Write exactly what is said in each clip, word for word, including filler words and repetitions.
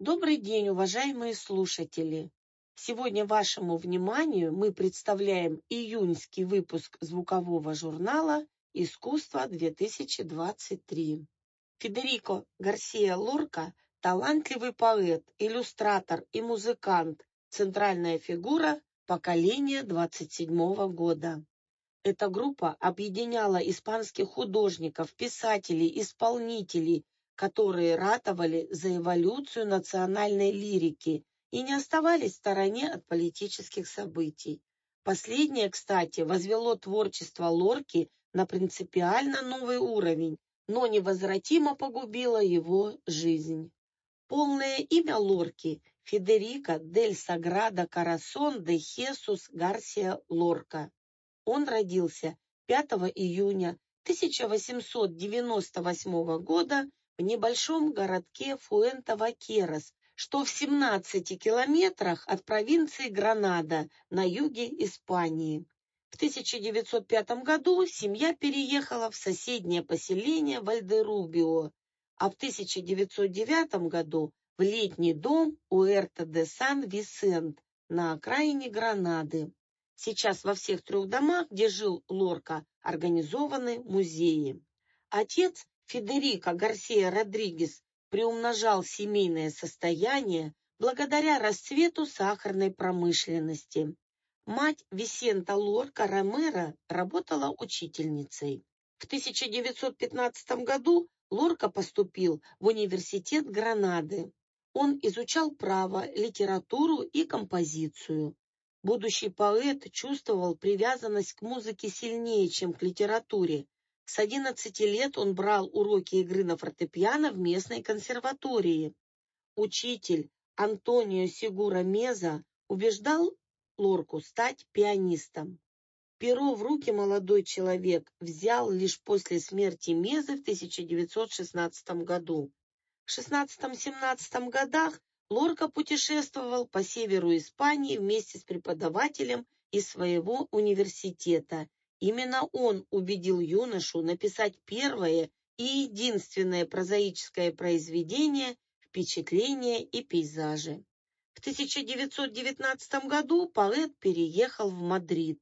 Добрый день, уважаемые слушатели! Сегодня вашему вниманию мы представляем июньский выпуск звукового журнала «Искусство-две тысячи двадцать три». Федерико Гарсия Лорка – талантливый поэт, иллюстратор и музыкант, центральная фигура поколения двадцать седьмого года. Эта группа объединяла испанских художников, писателей, исполнителей, которые ратовали за эволюцию национальной лирики и не оставались в стороне от политических событий. Последнее, кстати, возвело творчество Лорки на принципиально новый уровень, но невозвратимо погубило его жизнь. Полное имя Лорки – Федерико дель Саградо Корасон де Хесус Гарсия Лорка. Он родился пятого июня тысяча восемьсот девяносто восьмого года в небольшом городке Фуэнте-Вакерос, что в семнадцати километрах от провинции Гранада на юге Испании. В тысяча девятьсот пятом году семья переехала в соседнее поселение Вальдерубио, а в тысяча девятьсот девятом году в летний дом Уэрта-де-Сан-Висент на окраине Гранады. Сейчас во всех трех домах, где жил Лорка, организованы музеи. Отец Федерико Гарсия Родригес приумножал семейное состояние благодаря расцвету сахарной промышленности. Мать Висента Лорка Ромеро работала учительницей. В тысяча девятьсот пятнадцатом году Лорка поступил в университет Гранады. Он изучал право, литературу и композицию. Будущий поэт чувствовал привязанность к музыке сильнее, чем к литературе. С одиннадцати лет он брал уроки игры на фортепиано в местной консерватории. Учитель Антонио Сегура Меза убеждал Лорку стать пианистом. Перо в руки молодой человек взял лишь после смерти Мезы в тысяча девятьсот шестнадцатом году. В шестнадцатом-семнадцатом годах Лорка путешествовал по северу Испании вместе с преподавателем из своего университета. Именно он убедил юношу написать первое и единственное прозаическое произведение «Впечатления и пейзажи». В тысяча девятьсот девятнадцатом году поэт переехал в Мадрид.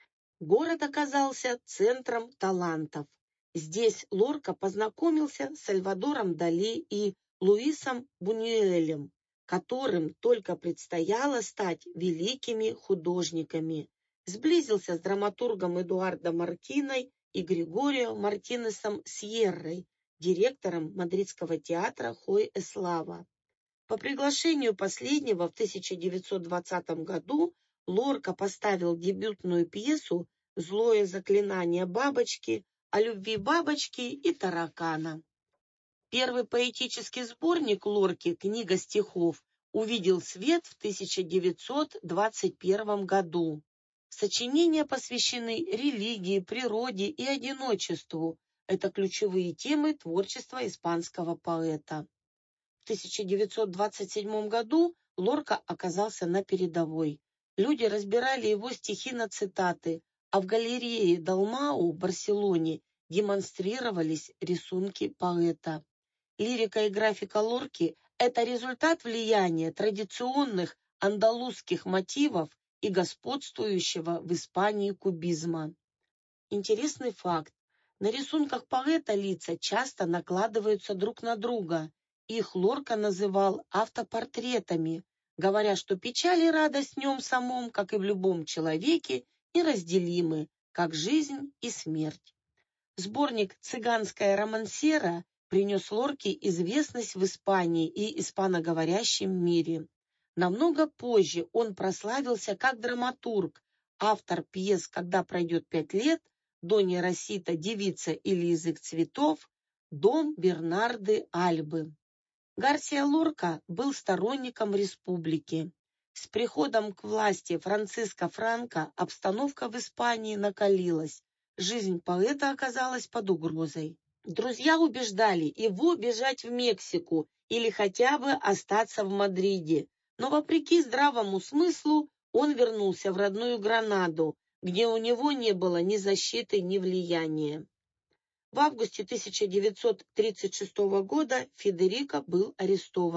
Город оказался центром талантов. Здесь Лорка познакомился с Сальвадором Дали и Луисом Бунюэлем, которым только предстояло стать великими художниками. Сблизился с драматургом Эдуардо Мартиной и Григорио Мартинесом Сьеррой, директором мадридского театра Хой Эслава. По приглашению последнего в тысяча девятьсот двадцатом году Лорка поставил дебютную пьесу «Злое заклинание бабочки» о любви бабочки и таракана. Первый поэтический сборник Лорки «Книга стихов» увидел свет в тысяча девятьсот двадцать первом году. Сочинения посвящены религии, природе и одиночеству. Это ключевые темы творчества испанского поэта. В тысяча девятьсот двадцать седьмом году Лорка оказался на передовой. Люди разбирали его стихи на цитаты, а в галерее Далмау в Барселоне демонстрировались рисунки поэта. Лирика и графика Лорки – это результат влияния традиционных андалузских мотивов и господствующего в Испании кубизма. Интересный факт. На рисунках поэта лица часто накладываются друг на друга. Их Лорка называл автопортретами, говоря, что печаль и радость в нем самом, как и в любом человеке, неразделимы, как жизнь и смерть. Сборник «Цыганская романсера» принес Лорке известность в Испании и испаноговорящем мире. Намного позже он прославился как драматург, автор пьес «Когда пройдет пять лет», «Донья Росита, девица или язык цветов», «Дом Бернарды Альбы». Гарсия Лорка был сторонником республики. С приходом к власти Франциско Франко обстановка в Испании накалилась. Жизнь поэта оказалась под угрозой. Друзья убеждали его бежать в Мексику или хотя бы остаться в Мадриде. Но вопреки здравому смыслу он вернулся в родную Гранаду, где у него не было ни защиты, ни влияния. В августе тысяча девятьсот тридцать шестого года Федерико был арестован.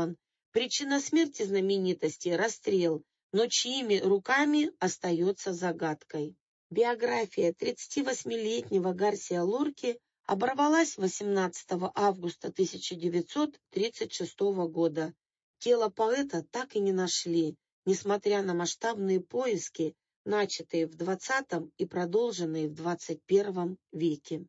Причина смерти знаменитости – расстрел, но чьими руками остается загадкой. Биография тридцативосьмилетнего Гарсия Лорки оборвалась восемнадцатого августа тысяча девятьсот тридцать шестого года. Тело поэта так и не нашли, несмотря на масштабные поиски, начатые в двадцатом и продолженные в двадцать первом веке.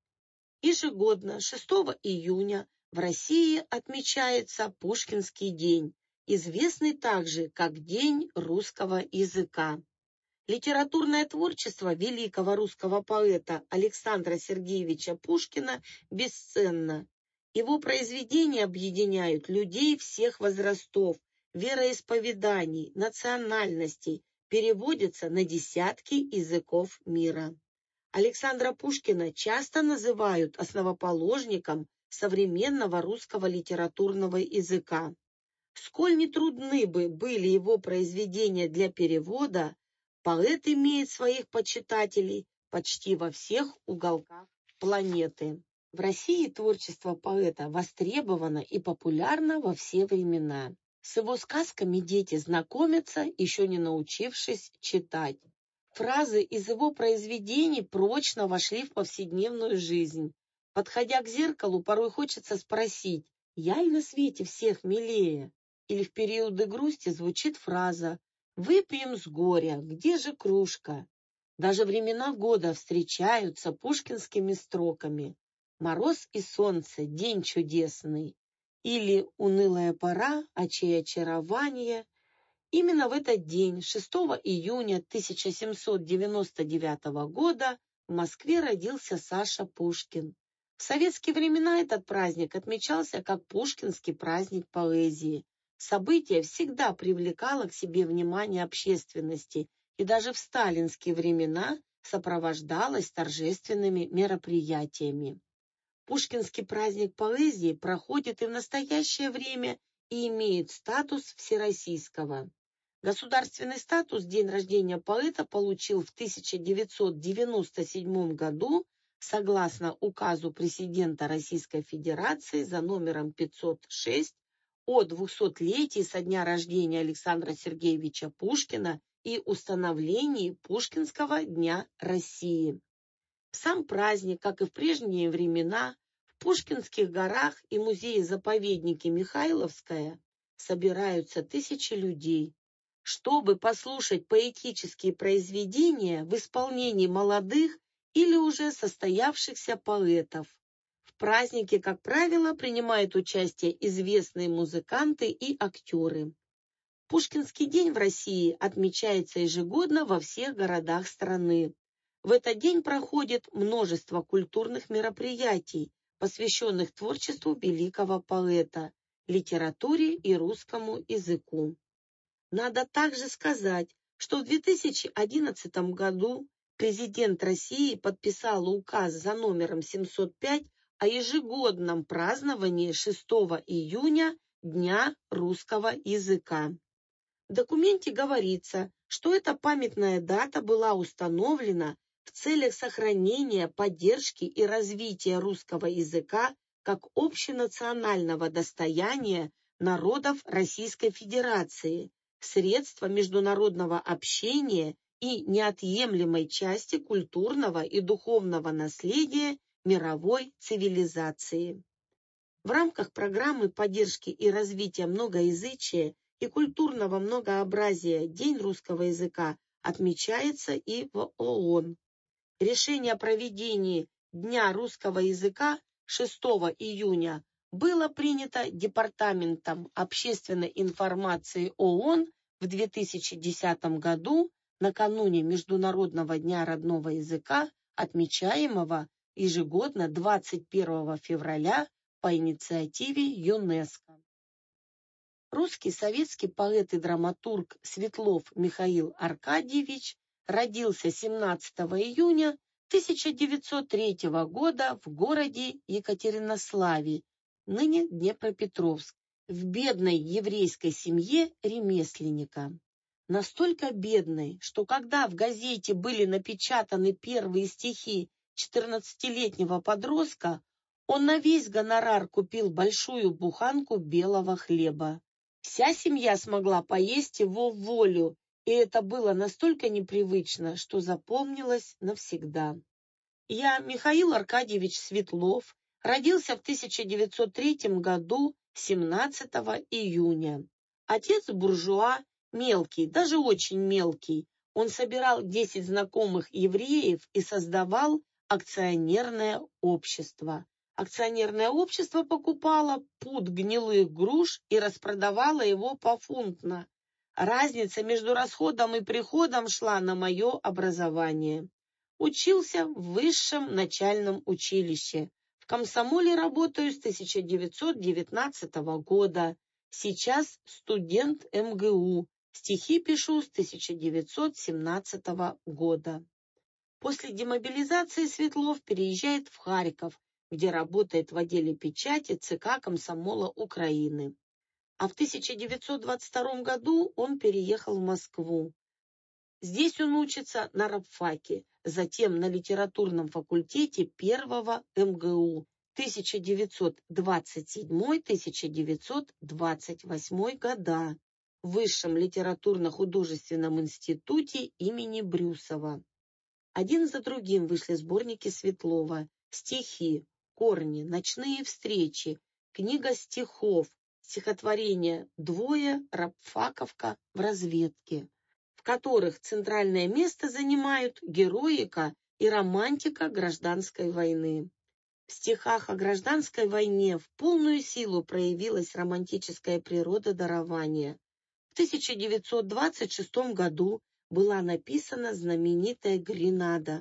Ежегодно шестого июня в России отмечается Пушкинский день, известный также как День русского языка. Литературное творчество великого русского поэта Александра Сергеевича Пушкина бесценно. Его произведения объединяют людей всех возрастов, вероисповеданий, национальностей, переводятся на десятки языков мира. Александра Пушкина часто называют основоположником современного русского литературного языка. Сколь нетрудны бы были его произведения для перевода, поэт имеет своих почитателей почти во всех уголках планеты. В России творчество поэта востребовано и популярно во все времена. С его сказками дети знакомятся, еще не научившись читать. Фразы из его произведений прочно вошли в повседневную жизнь. Подходя к зеркалу, порой хочется спросить: «Я ли на свете всех милее?» Или в периоды грусти звучит фраза: «Выпьем с горя, где же кружка?» Даже времена года встречаются пушкинскими строками: «Мороз и солнце, день чудесный» или «Унылая пора, очей очарование». Именно в этот день, шестого июня тысяча семьсот девяносто девятого года, в Москве родился Саша Пушкин. В советские времена этот праздник отмечался как Пушкинский праздник поэзии. Событие всегда привлекало к себе внимание общественности и даже в сталинские времена сопровождалось торжественными мероприятиями. Пушкинский праздник поэзии проходит и в настоящее время и имеет статус всероссийского. Государственный статус день рождения поэта получил в тысяча девятьсот девяносто седьмом году согласно указу президента Российской Федерации за номером пятьсот шесть о двухсотлетии со дня рождения Александра Сергеевича Пушкина и установлении Пушкинского дня России. В сам праздник, как и в прежние времена, в Пушкинских горах и музее-заповеднике Михайловская собираются тысячи людей, чтобы послушать поэтические произведения в исполнении молодых или уже состоявшихся поэтов. В празднике, как правило, принимают участие известные музыканты и актеры. Пушкинский день в России отмечается ежегодно во всех городах страны. В этот день проходит множество культурных мероприятий, посвященных творчеству великого поэта, литературе и русскому языку. Надо также сказать, что в две тысячи одиннадцатом году президент России подписал указ за номером семьсот пять о ежегодном праздновании шестого июня Дня русского языка. В документе говорится, что эта памятная дата была установлена в целях сохранения, поддержки и развития русского языка как общенационального достояния народов Российской Федерации, средства международного общения и неотъемлемой части культурного и духовного наследия мировой цивилизации. В рамках программы поддержки и развития многоязычия и культурного многообразия День русского языка отмечается и в ООН. Решение о проведении Дня русского языка шестого июня было принято Департаментом общественной информации ООН в две тысячи десятом году накануне Международного дня родного языка, отмечаемого ежегодно двадцать первого февраля по инициативе ЮНЕСКО. Русский советский поэт и драматург Светлов Михаил Аркадьевич родился семнадцатого июня тысяча девятьсот третьего года в городе Екатеринославе, ныне Днепропетровск, в бедной еврейской семье ремесленника. Настолько бедной, что когда в газете были напечатаны первые стихи четырнадцатилетнего подростка, он на весь гонорар купил большую буханку белого хлеба. Вся семья смогла поесть его в волю, и это было настолько непривычно, что запомнилось навсегда. Я, Михаил Аркадьевич Светлов, родился в тысяча девятьсот третьем году семнадцатого июня. Отец буржуа, мелкий, даже очень мелкий. Он собирал десять знакомых евреев и создавал акционерное общество. Акционерное общество покупало пуд гнилых груш и распродавало его пофунтно. Разница между расходом и приходом шла на мое образование. Учился в высшем начальном училище. В комсомоле работаю с тысяча девятьсот девятнадцатого года. Сейчас студент эм гэ у. Стихи пишу с тысяча девятьсот семнадцатого года. После демобилизации Светлов переезжает в Харьков, где работает в отделе печати ЦК Комсомола Украины. А в тысяча девятьсот двадцать втором году он переехал в Москву. Здесь он учится на рабфаке, затем на литературном факультете первого эм гэ у тысяча девятьсот двадцать седьмой — тысяча девятьсот двадцать восьмой года, в Высшем литературно-художественном институте имени Брюсова. Один за другим вышли сборники Светлова: стихи, корни, ночные встречи, книга стихов, стихотворение «Двое», рабфаковка в разведке, в которых центральное место занимают героика и романтика гражданской войны. В стихах о гражданской войне в полную силу проявилась романтическая природа дарования. В тысяча девятьсот двадцать шестом году была написана знаменитая «Гренада»,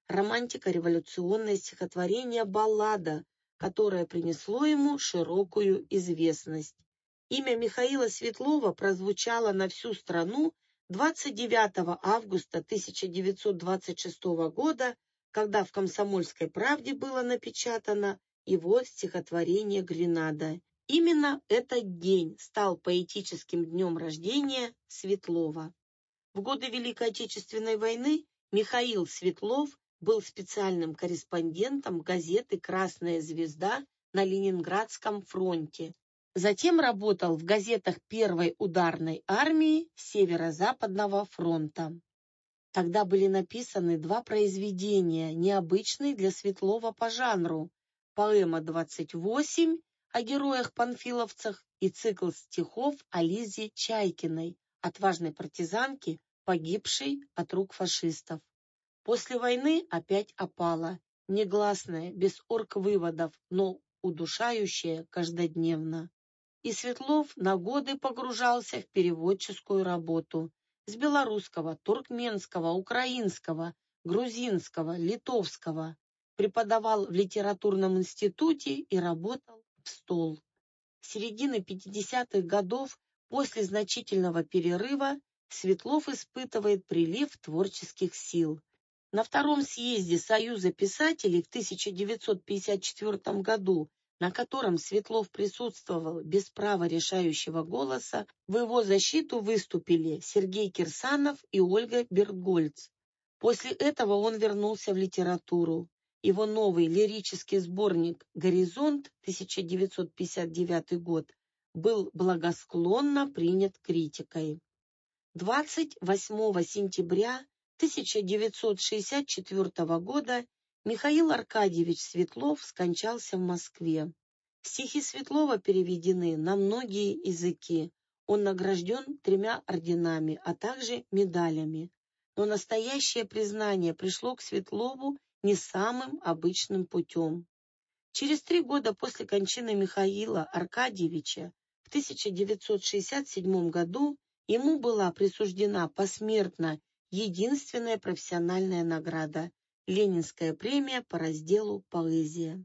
романтико-революционное стихотворение «Баллада», которое принесло ему широкую известность. Имя Михаила Светлова прозвучало на всю страну двадцать девятого августа тысяча девятьсот двадцать шестого года, когда в «Комсомольской правде» было напечатано его стихотворение «Гренада». Именно этот день стал поэтическим днем рождения Светлова. В годы Великой Отечественной войны Михаил Светлов был специальным корреспондентом газеты «Красная звезда» на Ленинградском фронте. Затем работал в газетах Первой ударной армии Северо-Западного фронта. Тогда были написаны два произведения, необычные для Светлова по жанру: поэма «двадцать восемь» о героях-панфиловцах и цикл стихов о Лизе Чайкиной, отважной партизанке, погибшей от рук фашистов. После войны опять опала, негласная, без оргвыводов, но удушающая каждодневно. И Светлов на годы погружался в переводческую работу с белорусского, туркменского, украинского, грузинского, литовского. Преподавал в литературном институте и работал в стол. С середины пятидесятых годов, после значительного перерыва, Светлов испытывает прилив творческих сил. На втором съезде Союза писателей в тысяча девятьсот пятьдесят четвёртом году, на котором Светлов присутствовал без права решающего голоса, в его защиту выступили Сергей Кирсанов и Ольга Бергольц. После этого он вернулся в литературу. Его новый лирический сборник «Горизонт» тысяча девятьсот пятьдесят девятый год был благосклонно принят критикой. двадцать восьмого сентября тысяча девятьсот шестьдесят четвёртого года Михаил Аркадьевич Светлов скончался в Москве. Стихи Светлова переведены на многие языки. Он награжден тремя орденами, а также медалями. Но настоящее признание пришло к Светлову не самым обычным путем. Через три года после кончины Михаила Аркадьевича в тысяча девятьсот шестьдесят седьмом году ему была присуждена посмертно единственная профессиональная награда — Ленинская премия по разделу «Поэзия».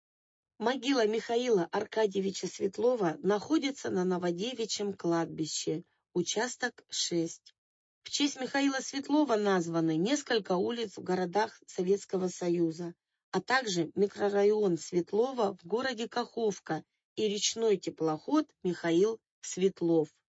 Могила Михаила Аркадьевича Светлова находится на Новодевичьем кладбище, участок шесть. В честь Михаила Светлова названы несколько улиц в городах Советского Союза, а также микрорайон Светлова в городе Каховка и речной теплоход Михаил Светлов.